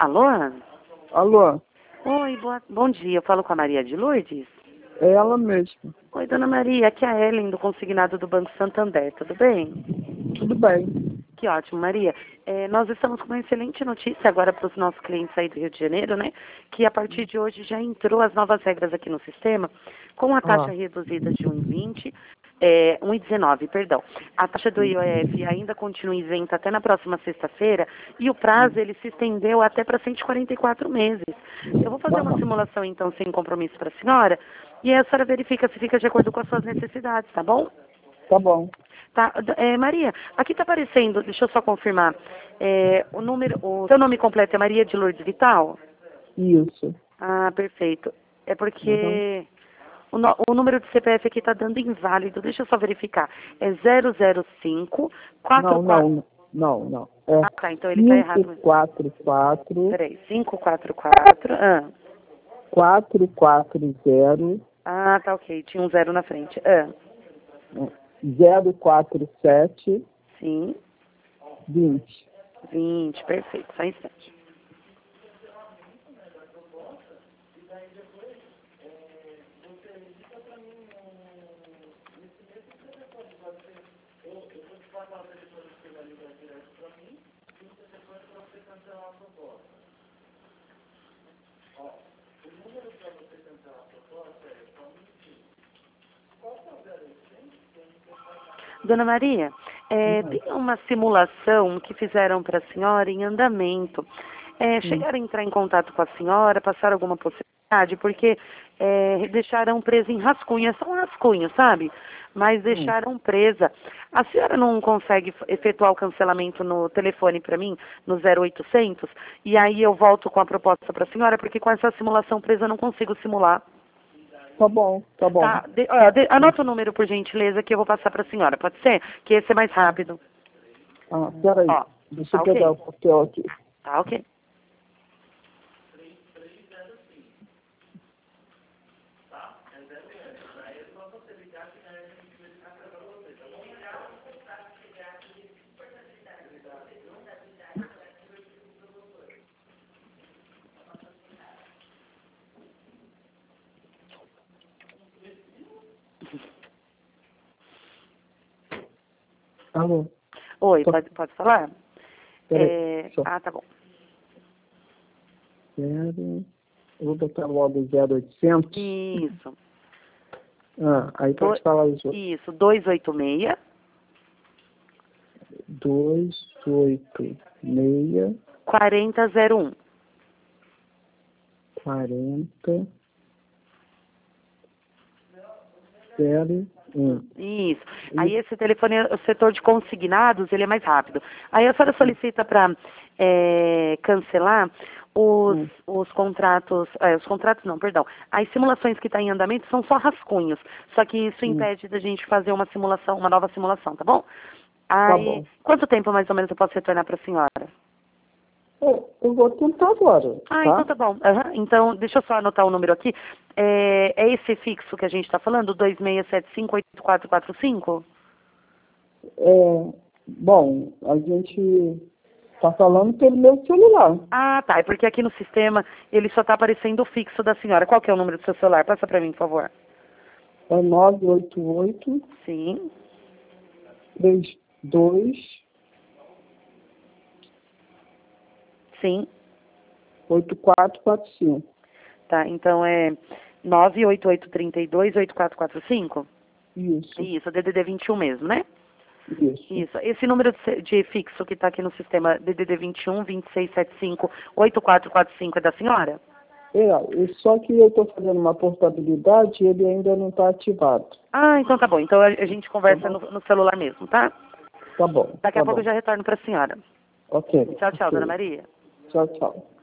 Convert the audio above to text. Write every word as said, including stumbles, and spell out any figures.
Alô? Alô? Oi, boa, bom dia. Eu falo com a Maria de Lourdes? É ela mesma. Oi, dona Maria. Aqui é a Ellen, do consignado do Banco Santander. Tudo bem? Tudo bem. Que ótimo, Maria. É, nós estamos com uma excelente notícia agora para os nossos clientes aí do Rio de Janeiro, né? Que a partir de hoje já entrou as novas regras aqui no sistema, com a taxa Ah. reduzida de um vírgula vinte, é, um vírgula dezenove, perdão. A taxa do I O F ainda continua isenta até na próxima sexta-feira e o prazo ele se estendeu até para cento e quarenta e quatro meses. Eu vou fazer uma simulação então sem compromisso para a senhora e aí a senhora verifica se fica de acordo com as suas necessidades, tá bom? Tá bom. Tá, é, Maria, aqui está aparecendo, deixa eu só confirmar, é, o número, o seu nome completo é Maria de Lourdes Vital? Isso. Ah, perfeito. É porque uhum. o, no, o número de C P F aqui está dando inválido, deixa eu só verificar. É zero zero cinco quatro quatro... Não, não, não, não. É ah, tá, então ele está errado. cinco quatro quatro. Peraí, cinco quatro quatro... Ah. quatro quatro zero. Ah, tá ok, tinha um zero na frente. Ah. zero quatro sete. Sim. vinte. vinte, perfeito, só um instante. Dona Maria, é, Uhum. tem uma simulação que fizeram para a senhora em andamento. É, chegaram a entrar em contato com a senhora, passaram alguma possibilidade, porque é, deixaram presa em rascunho, é só um rascunho, sabe? Mas deixaram presa. A senhora não consegue efetuar o cancelamento no telefone para mim, no zero oitocentos? E aí eu volto com a proposta para a senhora, porque com essa simulação presa eu não consigo simular. Tá bom, tá bom. Tá, de, ó, de, anota o número, por gentileza, que eu vou passar para a senhora. Pode ser? Que esse é mais rápido. Ah, peraí. Ó, Deixa tá eu ok. pegar o papel aqui. Tá ok. Alô? Oi, Tô... pode, pode falar? Peraí. É... Só. Ah, tá bom. Zero... Eu vou botar logo zero oitocentos. Isso. Ah, aí Do... pode falar isso. Isso, dois oito seis. dois oito seis. quarenta zero um. quarenta zero um. Isso. Aí esse telefone, o setor de consignados, ele é mais rápido. Aí a senhora solicita para é, cancelar os, Hum. os contratos, é, os contratos não, perdão. As simulações que estão em andamento são só rascunhos. Só que isso Hum. impede da gente fazer uma simulação, uma nova simulação, tá bom? Tá Aí, bom. quanto tempo mais ou menos eu posso retornar para a senhora? Eu, eu vou tentar agora, Ah, tá? então tá bom. Uhum. Então, deixa eu só anotar o número aqui. É, é esse fixo que a gente está falando, dois seis sete cinco oito quatro quatro cinco? É, bom, a gente tá falando pelo meu celular. Ah, tá. É porque aqui no sistema ele só está aparecendo o fixo da senhora. Qual que é o número do seu celular? Passa para mim, por favor. É nove oito oito, Sim. três dois, Sim. oito quatro quatro cinco. Tá, então é nove oito oito três dois oito quatro quatro cinco? Isso, Isso, D D D vinte e um mesmo, né? isso. Isso. Esse número de, de fixo que está aqui no sistema D D D vinte e um, vinte e seis setenta e cinco, oito quatro quatro cinco é da senhora? É, só que eu estou fazendo uma portabilidade e ele ainda não está ativado. Ah, então tá bom. Então a, a gente conversa no, no celular mesmo, tá? Tá bom. Daqui tá a pouco bom. eu já retorno para a senhora. Ok. Tchau, tchau, ok. dona Maria. Tchau, tchau.